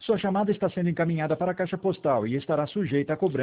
Sua chamada está sendo encaminhada para a caixa postal e estará sujeita a cobrança.